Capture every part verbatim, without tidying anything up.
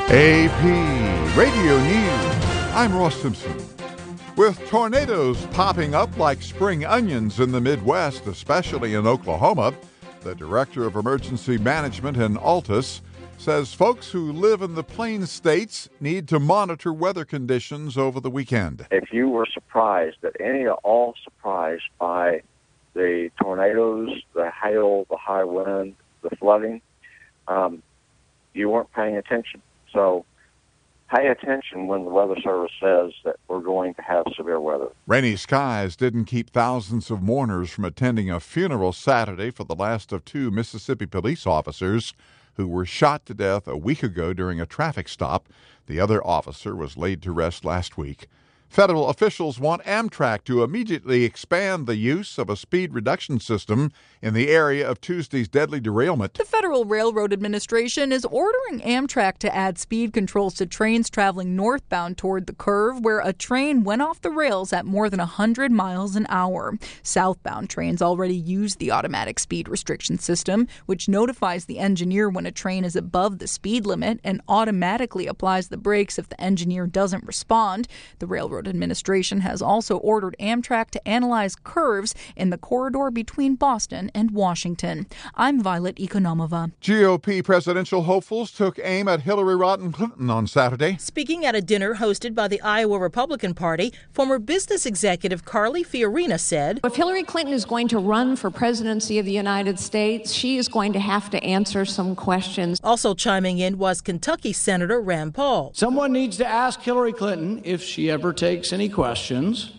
A P Radio News. I'm Ross Simpson. With tornadoes popping up like spring onions in the Midwest, especially in Oklahoma, the Director of Emergency Management in Altus says folks who live in the Plains states need to monitor weather conditions over the weekend. If you were surprised, at any at all surprised by the tornadoes, the hail, the high wind, the flooding, um, you weren't paying attention. So pay attention when the Weather Service says that we're going to have severe weather. Rainy skies didn't keep thousands of mourners from attending a funeral Saturday for the last of two Mississippi police officers who were shot to death a week ago during a traffic stop. The other officer was laid to rest last week. Federal officials want Amtrak to immediately expand the use of a speed reduction system in the area of Tuesday's deadly derailment. The Federal Railroad Administration is ordering Amtrak to add speed controls to trains traveling northbound toward the curve, where a train went off the rails at more than one hundred miles an hour. Southbound trains already use the automatic speed restriction system, which notifies the engineer when a train is above the speed limit and automatically applies the brakes if the engineer doesn't respond. The Railroad Administration has also ordered Amtrak to analyze curves in the corridor between Boston and Washington. I'm Violet Economova. G O P presidential hopefuls took aim at Hillary Rodham Clinton on Saturday. Speaking at a dinner hosted by the Iowa Republican Party, former business executive Carly Fiorina said, "If Hillary Clinton is going to run for presidency of the United States, she is going to have to answer some questions." Also chiming in was Kentucky Senator Rand Paul. Someone needs to ask Hillary Clinton if she ever takes any questions.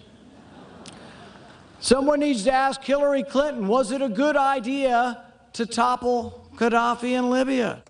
Someone needs to ask Hillary Clinton, was it a good idea to topple Gaddafi in Libya?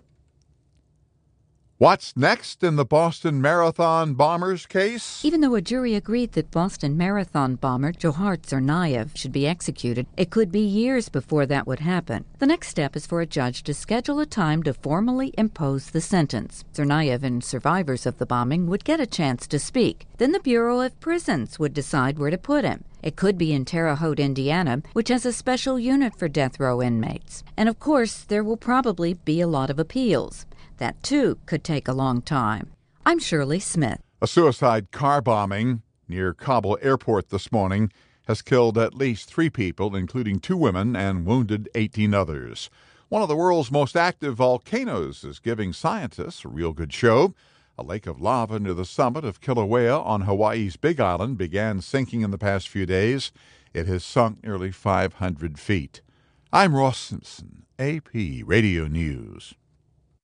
What's next in the Boston Marathon bombers case? Even though a jury agreed that Boston Marathon bomber Johar Tsarnaev should be executed, it could be years before that would happen. The next step is for a judge to schedule a time to formally impose the sentence. Tsarnaev and survivors of the bombing would get a chance to speak. Then the Bureau of Prisons would decide where to put him. It could be in Terre Haute, Indiana, which has a special unit for death row inmates. And of course, there will probably be a lot of appeals. That, too, could take a long time. I'm Shirley Smith. A suicide car bombing near Kabul airport this morning has killed at least three people, including two women, and wounded eighteen others. One of the world's most active volcanoes is giving scientists a real good show. A lake of lava near the summit of Kilauea on Hawaii's Big Island began sinking in the past few days. It has sunk nearly five hundred feet. I'm Ross Simpson, A P Radio News.